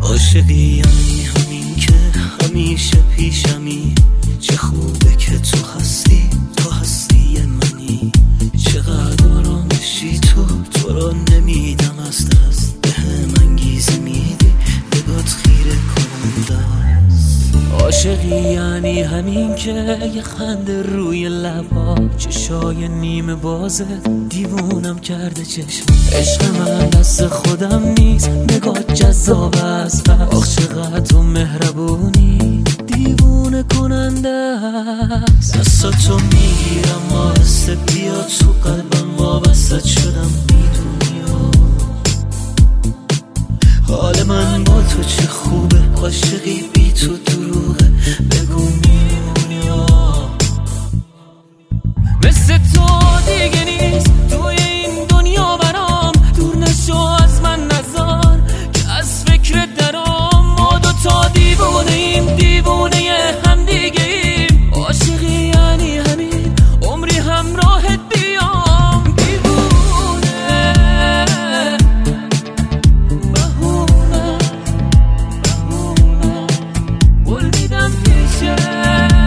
عاشقی یعنی همین که همیشه پیشمی، چه خوبه که تو هستی منی، چقدر آرامشی تو رو نمیدم از دست، بهم انگیزه میدی بگات خیره کننده است. عاشقی یعنی همین که یه خنده روی لبا، چشای نیمه بازه دیوونم کرده چشم، عشق من دست خودم نیست نگات جذاب است، آخ چقدر تو مهربونی دیوونه کننده است. دستاتو میگیرم آهسته بیا تو قلبم وابسته شدم، میدونی حال من با تو چه خوبه، عاشقی بی تو دروغه بگو میمونی مثل تو دیگه نیست توی این دنیا برام، دور نشو از من نزار که از فکر درام، ما دوتا دیوونه ایم دیوونه هم دیگه ایم، عاشقی یعنی همین عمری همراهت بیام، دیوونه بهونه قول میدم پیشت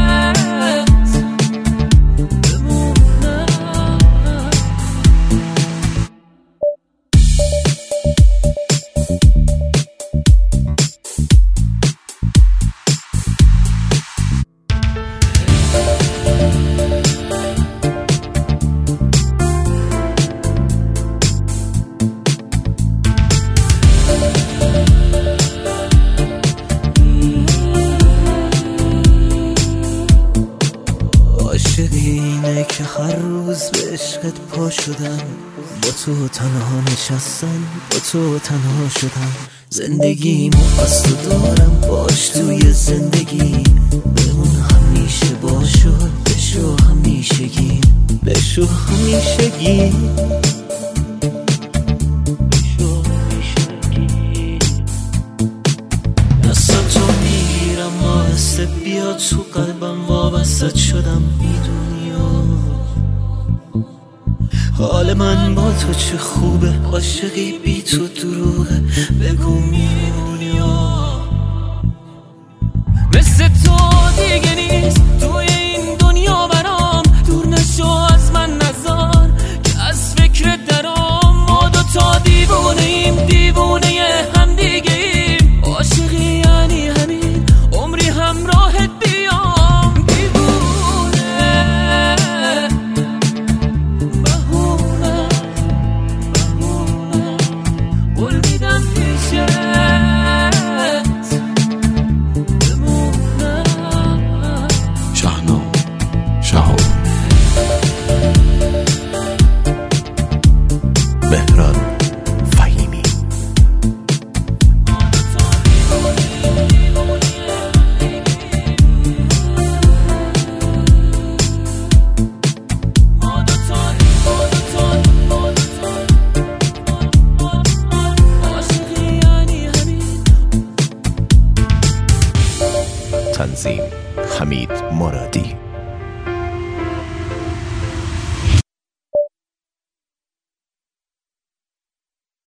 اینه که هر روز به عشقت پا شدم، با تو تنها نشستم با تو تنها شدم، زندگیمو از تو دارم باش توی زندگی، بمون همیشه باشو بشو همیشگی بشو همیشگی دستاتو میگیرم آهسته بیا تو قلبم وابسته شدم، میدونی حال من با تو چه خوبه، عاشقی بی تو دروغه بگو میمونی مثل تو دیگه نیست توی این دنیا برام، دور نشو از من نزار که از فکر درام، ما دوتا دیوونه ایم دیوونه هم دیگه ایم، عاشقی یعنی همین عمری همراهت بیام، دیوونه بهونه قول میدم پیشت بمونم. شهنام شهاب مهران فهیمی تنظیم حمید مرادی.